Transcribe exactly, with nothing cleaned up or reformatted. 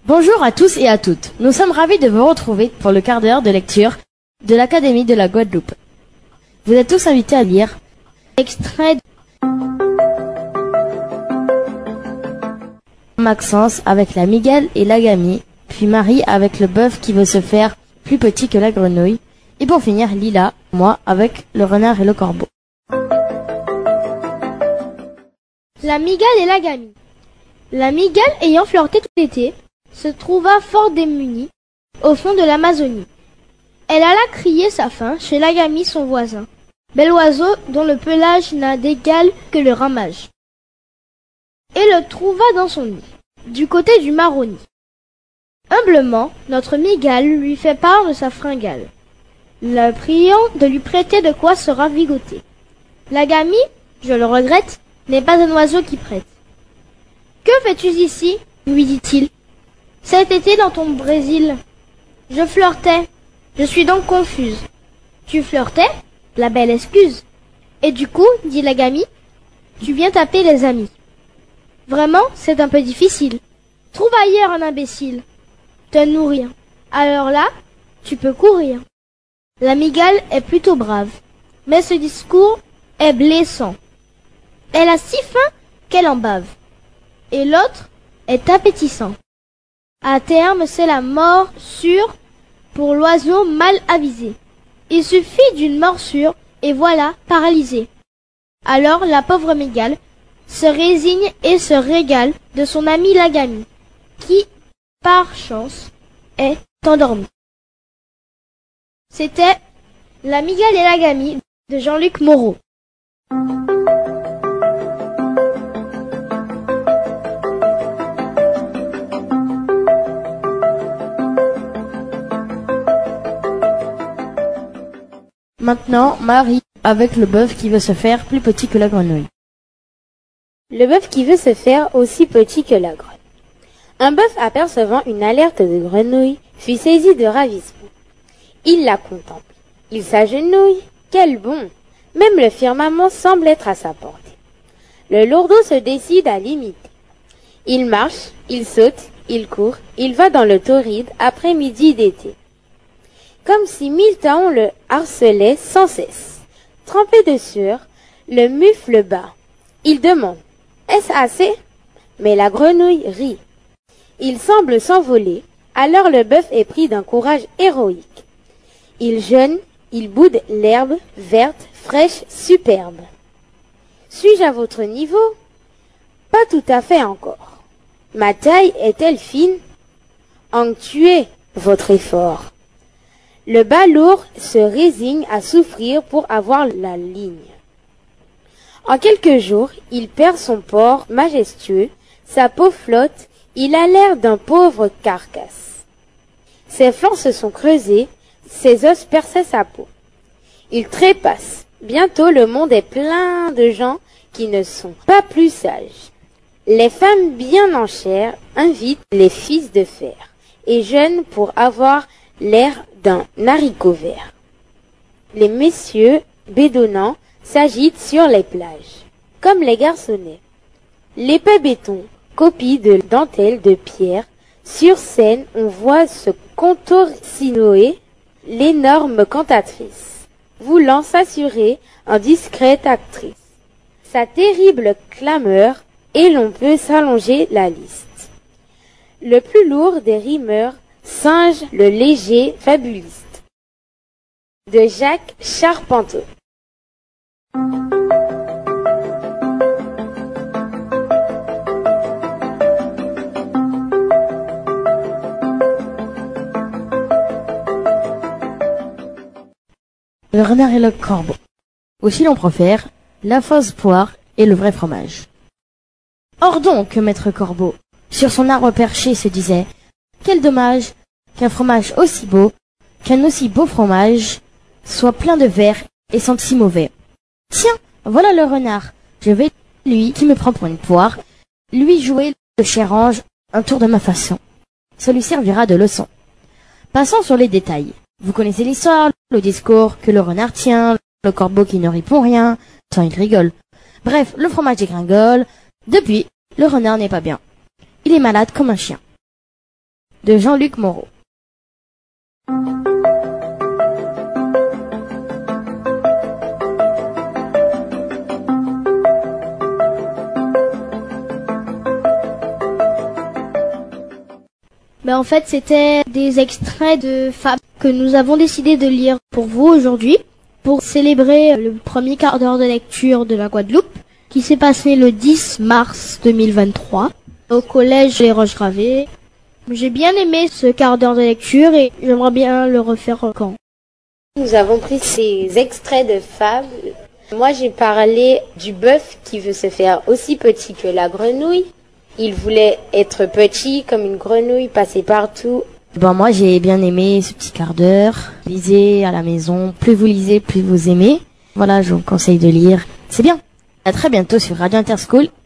Bonjour à tous et à toutes. Nous sommes ravis de vous retrouver pour le quart d'heure de lecture de l'Académie de la Guadeloupe. Vous êtes tous invités à lire extrait de Maxence avec la migale et la gamie, puis Marie avec le bœuf qui veut se faire plus petit que la grenouille, et pour finir Lila, moi, avec le renard et le corbeau. La migale et la gamie. La migale, ayant flirté tout l'été, se trouva fort démunie au fond de l'Amazonie. Elle alla crier sa faim chez la gamie son voisin, bel oiseau dont le pelage n'a d'égal que le ramage, et le trouva dans son nid, du côté du Maroni. Humblement, notre migale lui fait part de sa fringale, la priant de lui prêter de quoi se ravigoter. La gamie, je le regrette, n'est pas un oiseau qui prête. « Que fais-tu ici ?» lui dit-il. « Cet été dans ton Brésil. Je flirtais. Je suis donc confuse. »« Tu flirtais ? La belle excuse. »« Et du coup, dit la gamie, tu viens taper les amis. »« Vraiment, c'est un peu difficile. Trouve ailleurs un imbécile. Te nourrir. Alors là, tu peux courir. » La migale est plutôt brave, mais ce discours est blessant. Elle a si faim qu'elle en bave, et l'autre est appétissant. À terme, c'est la mort sûre pour l'oiseau mal avisé. Il suffit d'une morsure, et voilà, paralysé. Alors la pauvre migale se résigne et se régale de son amie la gamie, qui, par chance, est endormie. C'était La migale et la gamie de Jean-Luc Moreau. Maintenant, Marie, avec le bœuf qui veut se faire plus petit que la grenouille. Le bœuf qui veut se faire aussi petit que la grenouille. Un bœuf apercevant une alerte de grenouille fut saisi de ravissement. Il la contemple. Il s'agenouille. Quel bon! Même le firmament semble être à sa portée. Le lourdeau se décide à l'imiter. Il marche, il saute, il court, il va dans le torride après-midi d'été. Comme si mille taons le harcelaient sans cesse. Trempé de sueur, le mufle bat. Il demande « Est-ce assez ?» Mais la grenouille rit. Il semble s'envoler, alors le bœuf est pris d'un courage héroïque. Il jeûne, il boude l'herbe, verte, fraîche, superbe. Suis-je à votre niveau? Pas tout à fait encore. Ma taille est-elle fine? Ponctuez votre effort. Le balourd se résigne à souffrir pour avoir la ligne. En quelques jours, il perd son port majestueux, sa peau flotte, il a l'air d'un pauvre carcasse. Ses flancs se sont creusés, ses os perçaient sa peau. Il trépasse. Bientôt le monde est plein de gens qui ne sont pas plus sages. Les femmes bien en chair invitent les fils de fer et jeûnent pour avoir l'air d'un haricot vert. Les messieurs bédonnants s'agitent sur les plages, comme les garçonnets. L'épais béton, copie de dentelle de pierre, sur scène on voit se contorsionner l'énorme cantatrice, voulant s'assurer en discrète actrice. Sa terrible clameur, et l'on peut s'allonger la liste. Le plus lourd des rimeurs singe le léger fabuliste. De Jacques Charpenteau. Le renard et le corbeau. Aussi l'on préfère la fausse poire et le vrai fromage. Or donc, maître Corbeau, sur son arbre perché se disait « Quel dommage qu'un fromage aussi beau, qu'un aussi beau fromage, soit plein de vers et sente si mauvais. Tiens, voilà le renard, je vais, lui qui me prend pour une poire, lui jouer le cher ange un tour de ma façon. Ça lui servira de leçon. Passons sur les détails. Vous connaissez l'histoire, le discours que le renard tient, le corbeau qui ne répond rien, tant il rigole. Bref, le fromage dégringole. Depuis, le renard n'est pas bien. Il est malade comme un chien. de Jean-Luc Moreau. Ben en fait, c'était des extraits de fables que nous avons décidé de lire pour vous aujourd'hui, pour célébrer le premier quart d'heure de lecture de la Guadeloupe, qui s'est passé le dix mars deux mille vingt-trois, au collège Les Roches Gravées. J'ai bien aimé ce quart d'heure de lecture et j'aimerais bien le refaire quand. Nous avons pris ces extraits de fables. Moi, j'ai parlé du bœuf qui veut se faire aussi petit que la grenouille. Il voulait être petit comme une grenouille, passer partout. Ben moi j'ai bien aimé ce petit quart d'heure. Lisez à la maison, plus vous lisez, plus vous aimez. Voilà, je vous conseille de lire. C'est bien. À très bientôt sur Radio Interschool